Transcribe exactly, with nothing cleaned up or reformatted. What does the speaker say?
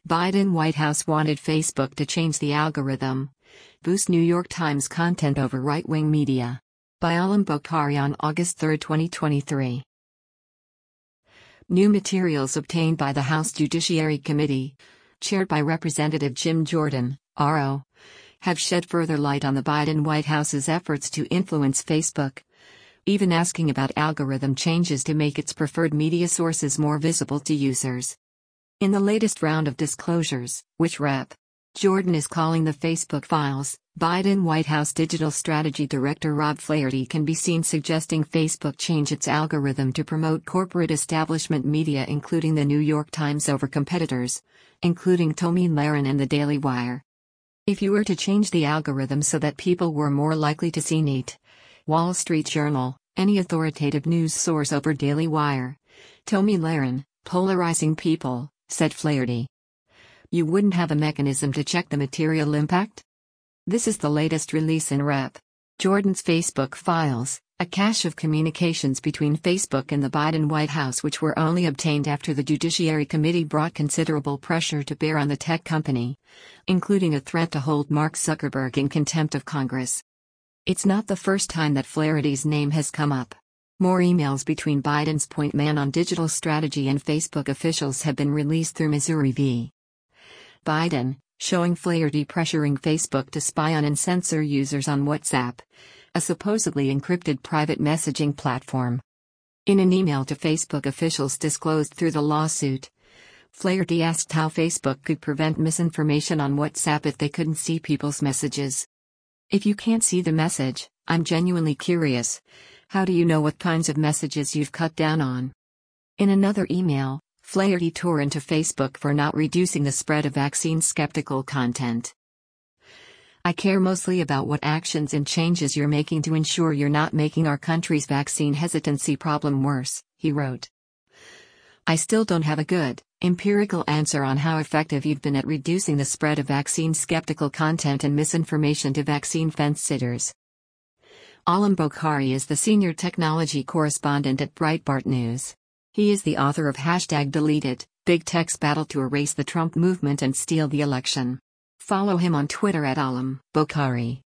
Biden White House wanted Facebook to change the algorithm. Boost New York Times content over right-wing media. By Alam Bokhari on August third, twenty twenty-three. New materials obtained by the House Judiciary Committee, chaired by Representative Jim Jordan, R O, have shed further light on the Biden White House's efforts to influence Facebook, even asking about algorithm changes to make its preferred media sources more visible to users. In the latest round of disclosures, which Rep. Jordan is calling the Facebook files, Biden White House Digital Strategy Director Rob Flaherty can be seen suggesting Facebook change its algorithm to promote corporate establishment media, including the New York Times, over competitors, including Tomi Lahren and the Daily Wire. If you were to change the algorithm so that people were more likely to see N E T, Wall Street Journal, any authoritative news source over Daily Wire, Tomi Lahren, polarizing people, said Flaherty, you wouldn't have a mechanism to check the material impact? This is the latest release in Rep. Jordan's Facebook files, a cache of communications between Facebook and the Biden White House which were only obtained after the Judiciary Committee brought considerable pressure to bear on the tech company, including a threat to hold Mark Zuckerberg in contempt of Congress. It's not the first time that Flaherty's name has come up. More emails between Biden's point man on digital strategy and Facebook officials have been released through Missouri v. Biden, showing Flaherty pressuring Facebook to spy on and censor users on WhatsApp, a supposedly encrypted private messaging platform. In an email to Facebook officials disclosed through the lawsuit, Flaherty asked how Facebook could prevent misinformation on WhatsApp if they couldn't see people's messages. If you can't see the message, I'm genuinely curious. How do you know what kinds of messages you've cut down on? In another email, Flaherty tore into Facebook for not reducing the spread of vaccine-skeptical content. I care mostly about what actions and changes you're making to ensure you're not making our country's vaccine hesitancy problem worse, he wrote. I still don't have a good, empirical answer on how effective you've been at reducing the spread of vaccine-skeptical content and misinformation to vaccine fence-sitters. Alam Bokhari is the senior technology correspondent at Breitbart News. He is the author of Hashtag Deleted, Big Tech's Battle to Erase the Trump Movement and Steal the Election. Follow him on Twitter at Alam Bokhari.